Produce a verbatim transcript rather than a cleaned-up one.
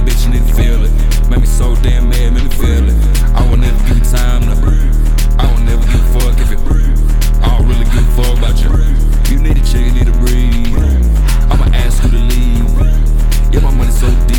bitch, you need to feel it. Made me so damn mad, made me feel it. I won't never give you time to breathe. I won't never give a fuck if it breathe. I don't really give a fuck about you. You need a chick, you need to breathe. I'ma ask you to leave. Yeah, my money so deep.